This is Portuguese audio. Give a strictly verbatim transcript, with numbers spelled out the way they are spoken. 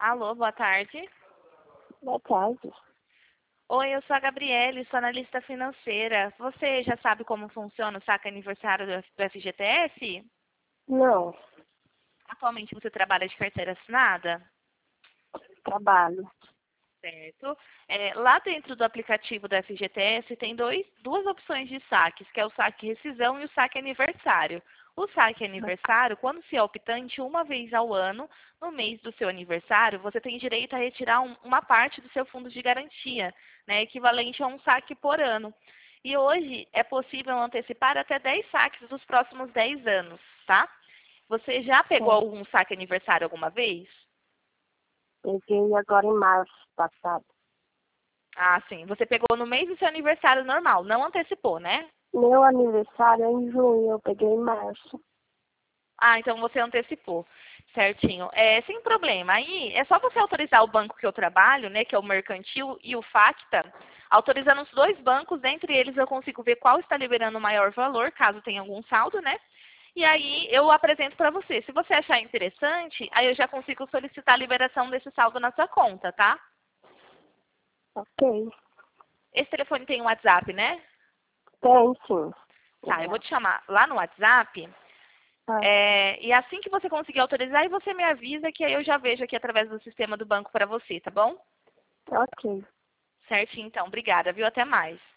Alô, boa tarde. Boa tarde. Oi, eu sou a Gabriele, sou analista financeira. Você já sabe como funciona o saque aniversário do F- do F G T S? Não, Atualmente você trabalha de carteira assinada? trabalho. Certo. É, lá dentro do aplicativo do F G T S tem dois, duas opções de saques, que é o saque rescisão e o saque aniversário. O saque aniversário, quando se é optante uma vez ao ano, no mês do seu aniversário, você tem direito a retirar um- uma parte do seu fundo de garantia, né, equivalente a um saque por ano. E hoje é possível antecipar até dez saques dos próximos dez anos, tá? Você já pegou Certo. algum saque aniversário alguma vez? Peguei agora em março passado. Ah, sim. Você pegou no mês do seu aniversário normal, não antecipou, né? Meu aniversário é em junho, eu peguei em março. Ah, então você antecipou. Certinho. É, sem problema. Aí é só você autorizar o banco que eu trabalho, né, que é o Mercantil e o Facta. Autorizando os dois bancos, dentre eles eu consigo ver qual está liberando o maior valor, caso tenha algum saldo, né? E aí eu apresento para você. Se você achar interessante, aí eu já consigo solicitar a liberação desse saldo na sua conta, tá? Ok. Esse telefone tem um WhatsApp, né? Tem sim. Tá, eu vou Obrigada. te chamar lá no WhatsApp. Ah, É, e assim que você conseguir autorizar, aí você me avisa que aí eu já vejo aqui através do sistema do banco para você, tá bom? ok. Certinho, então. Obrigada, viu? Até mais.